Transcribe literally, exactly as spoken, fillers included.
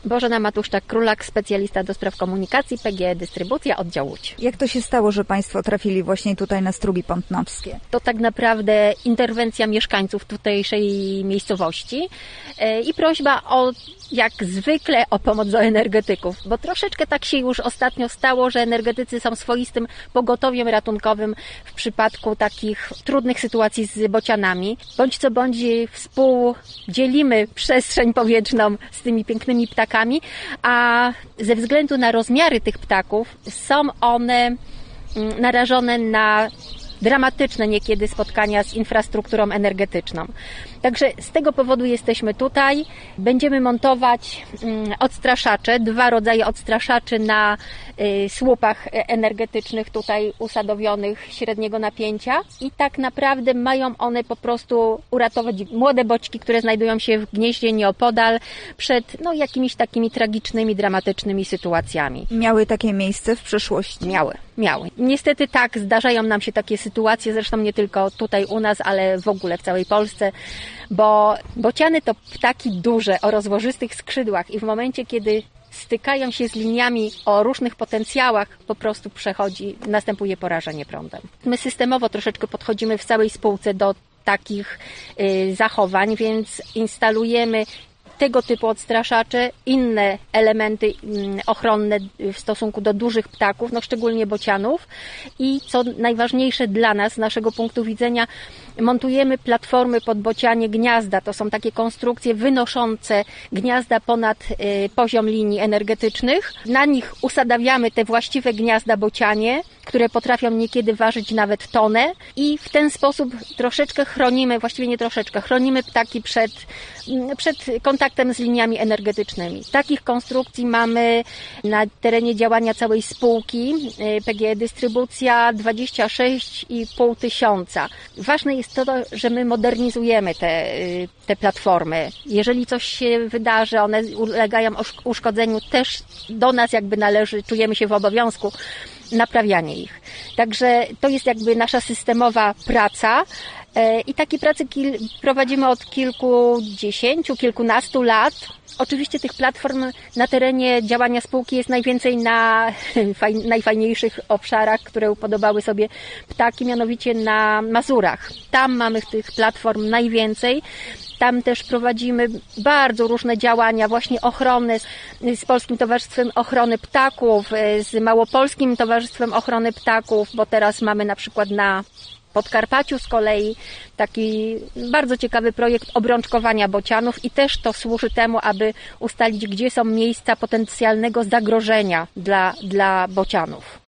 Bożena Matuszczak-Królak, specjalista do spraw komunikacji, P G E Dystrybucja, oddział Łódź. Jak to się stało, że Państwo trafili właśnie tutaj na Strugi Pątnowskie? To tak naprawdę interwencja mieszkańców tutejszej miejscowości i prośba o, jak zwykle, o pomoc do energetyków, bo troszeczkę tak się już ostatnio stało, że energetycy są swoistym pogotowiem ratunkowym w przypadku takich trudnych sytuacji z bocianami. Bądź co bądź współdzielimy przestrzeń powietrzną z tymi pięknymi ptakami, a ze względu na rozmiary tych ptaków są one narażone na dramatyczne niekiedy spotkania z infrastrukturą energetyczną. Także z tego powodu jesteśmy tutaj. Będziemy montować odstraszacze, dwa rodzaje odstraszaczy na słupach energetycznych tutaj usadowionych średniego napięcia i tak naprawdę mają one po prostu uratować młode boczki, które znajdują się w gnieździe nieopodal przed no, jakimiś takimi tragicznymi, dramatycznymi sytuacjami. Miały takie miejsce w przeszłości? Miały, miały. Niestety tak, zdarzają nam się takie sytuacje, zresztą nie tylko tutaj u nas, ale w ogóle w całej Polsce, bo bociany to ptaki duże, o rozłożystych skrzydłach i w momencie, kiedy stykają się z liniami o różnych potencjałach, po prostu przechodzi, następuje porażenie prądem. My systemowo troszeczkę podchodzimy w całej spółce do takich y, zachowań, więc instalujemy tego typu odstraszacze, inne elementy ochronne w stosunku do dużych ptaków, no szczególnie bocianów i co najważniejsze dla nas, z naszego punktu widzenia, montujemy platformy pod bocianie gniazda. To są takie konstrukcje wynoszące gniazda ponad y, poziom linii energetycznych. Na nich usadawiamy te właściwe gniazda bocianie, które potrafią niekiedy ważyć nawet tonę i w ten sposób troszeczkę chronimy, właściwie nie troszeczkę, chronimy ptaki przed, przed kontaktem z liniami energetycznymi. Takich konstrukcji mamy na terenie działania całej spółki P G E Dystrybucja dwadzieścia sześć i pół tysiąca. Ważne jest to, że my modernizujemy te, te platformy. Jeżeli coś się wydarzy, one ulegają uszkodzeniu, też do nas jakby należy, czujemy się w obowiązku naprawianie ich. Także to jest jakby nasza systemowa praca i takie prace prowadzimy od kilkudziesięciu, kilkunastu lat. Oczywiście tych platform na terenie działania spółki jest najwięcej na faj, najfajniejszych obszarach, które upodobały sobie ptaki, mianowicie na Mazurach. Tam mamy tych platform najwięcej. Tam też prowadzimy bardzo różne działania właśnie ochronne z, z Polskim Towarzystwem Ochrony Ptaków, z Małopolskim Towarzystwem Ochrony Ptaków, bo teraz mamy na przykład na Podkarpaciu z kolei taki bardzo ciekawy projekt obrączkowania bocianów i też to służy temu, aby ustalić, gdzie są miejsca potencjalnego zagrożenia dla, dla bocianów.